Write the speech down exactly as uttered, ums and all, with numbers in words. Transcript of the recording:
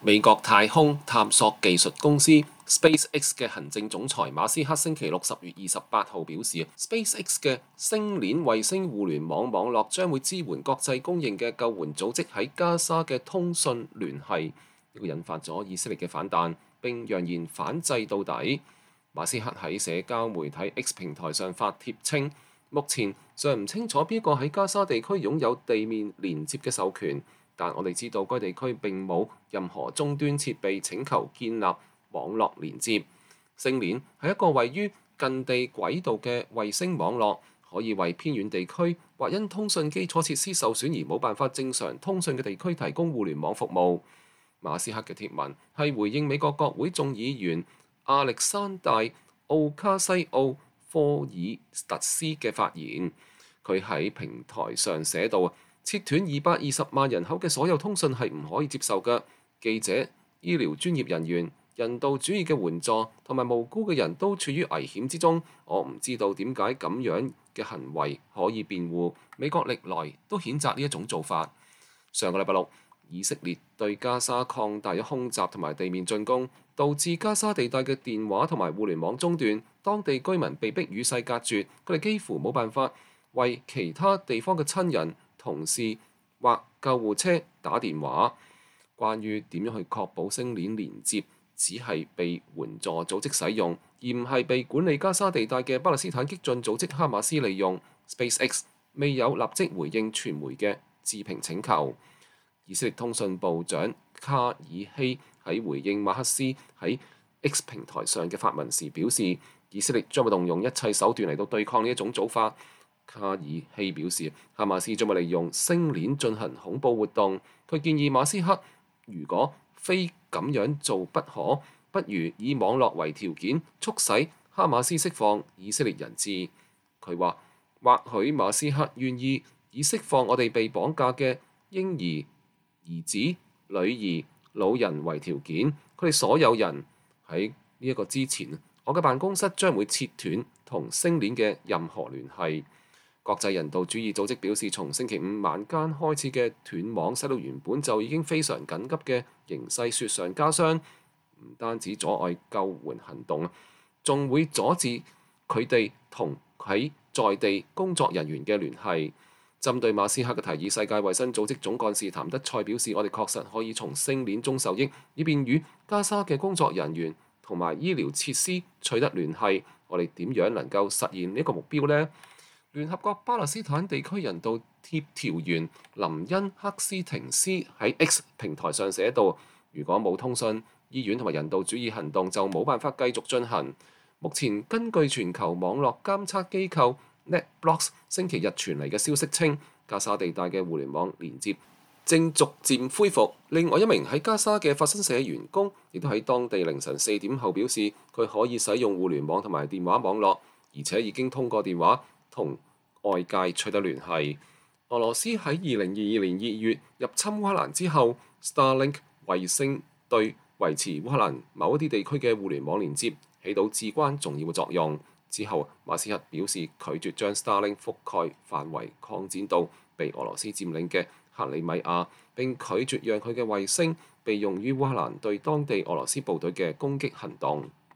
美國太空探索技術公司 SpaceX 嘅行政總裁馬斯克星期六十月二十八號表示，SpaceX 嘅星鏈衛星互聯網網絡將會支援國際公認嘅救援組織喺加沙嘅通訊聯繫。呢個引發咗以色列嘅反彈，並揚言反制到底。馬斯克喺社交媒體 X 平台上發帖稱，目前尚唔清楚邊個喺加沙地區擁有地面連接嘅授權。但我哋知道該地區並冇任何終端設備請求建立網絡連接。星鏈係一個位於近地軌道嘅衛星網絡，可以為偏遠地區或因通訊基礎設施受損而冇辦法正常通訊嘅地區提供互聯網服務。馬斯克嘅貼文係回應美國國會眾議員亞歷山大奧卡西奧科爾特斯嘅發言。佢喺平台上寫道：切斷二百二十萬人口嘅所有通訊係唔可以接受嘅。記者、醫療專業人員、人道主義嘅援助同埋無辜嘅人都處於危險之中。我唔知道點解咁樣嘅行為可以辯護。美國歷來都譴責呢一種做法。上個禮拜六，以色列對加沙擴大咗空襲同埋地面進攻，導致加沙地帶嘅電話同埋互聯網中斷，當地居民被迫與世隔絕，佢哋幾乎冇辦法為其他地方嘅親人、同事或救護車打電話。關於點樣去確保星鏈連接只係被援助組織使用，而唔係被管理加沙地帶嘅巴勒斯坦激進組織哈馬斯利用， SpaceX 未有立即回應傳媒嘅置評請求。以色列通訊部長卡爾希喺回應馬克斯喺 X 平台上嘅發文時表示，以色列將會動用一切手段嚟到對抗呢一種做法。卡爾希表示，哈馬斯將會利用星鏈進行恐怖活動。佢建議馬斯克，如果非咁樣做不可，不如以網絡為條件，促使哈馬斯釋放以色列人質。佢話，或許馬斯克願意以釋放我哋被綁架嘅嬰兒、兒子、女兒、老人為條件。佢哋所有人喺呢一個之前，我嘅辦公室將會切斷同星鏈嘅任何聯繫。國際人道主義組織表示，從星期五晚間開始嘅斷網，使到原本就已經非常緊急嘅形勢雪上加霜，唔單止阻礙救援行動，仲會阻止佢哋同喺在地工作人員嘅聯繫。針對馬斯克嘅提議，世界衛生組織總幹事譚德塞表示，我哋確實可以從星鏈中受益，以便與加沙嘅工作人員同埋醫療設施取得聯繫。我哋點樣能夠實現呢個目標呢？聯合國巴勒斯坦地區人道協調員林恩克斯廷斯喺 X 平台上寫道：如果冇通訊，醫院同埋人道主義行動就冇辦法繼續進行。目前根據全球網絡監測機構 NetBlocks 星期日傳嚟嘅消息稱，加沙地帶嘅互聯網連接正逐漸恢復。另外一名喺加沙嘅法新社員工亦都喺當地凌晨四點後表示，佢可以使用互聯網同埋電話網絡，而且已經通過電話同外界取得聯繫。俄羅斯喺二零二二年二月入侵烏克蘭之後 ，Starlink 衛星對維持烏克蘭某一啲地區嘅互聯網連接起到至關重要嘅作用。之後，馬斯克表示拒絕將 Starlink 覆蓋範圍擴展到被俄羅斯佔領嘅克里米亞，並拒絕讓佢嘅衛星被用於烏克蘭對當地俄羅斯部隊嘅攻擊行動。